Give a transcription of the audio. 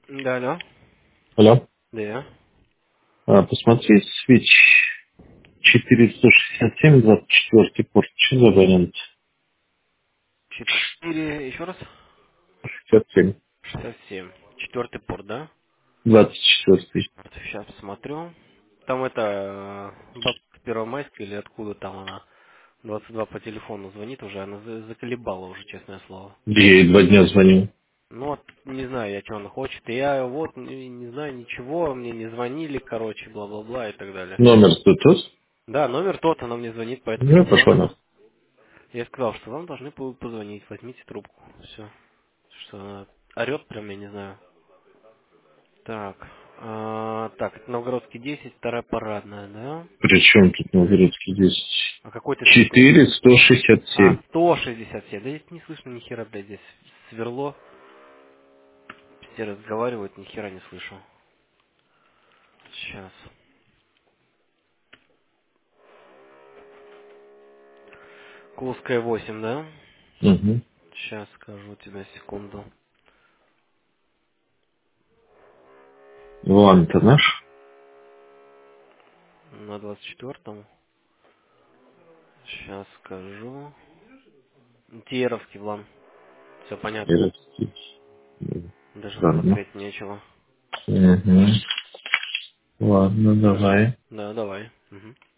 Да, да. Алло. Да. Посмотри, свич 467, 24 порт. Что за вариант? 4, еще раз. 67, 67. Четвертый порт, да? 24. Вот сейчас посмотрю. Там это бабка Первомайская или откуда там она? 22 по телефону звонит уже, она заколебала уже, честное слово. Я ей 2 дня звонил. Ну вот, не знаю я, что она хочет. И я вот не знаю ничего, мне не звонили, короче, бла-бла-бла и так далее. Номер-то тот? Да, номер тот, она мне звонит по этому Ну, пошла номеру. на. Я сказал, что вам должны позвонить, возьмите трубку. Все. Что она орет прям, я не знаю. Так, так, это Новгородский 10, вторая парадная, да? Причем тут Новгородский 10? А какой ты там? 4, 167. 167. Да здесь не слышно ни хера, блядь, здесь сверло. Все разговаривают, ни хера не слышу. Сейчас. Кулская 8, да? Угу. Сейчас скажу тебе, секунду. Ван-то наш? На 24-м. Сейчас скажу. Тиеровский план. Все понятно. Ирский. Даже Ладно. смотреть нечего. Угу. Ладно, давай. Да, давай. Мгм.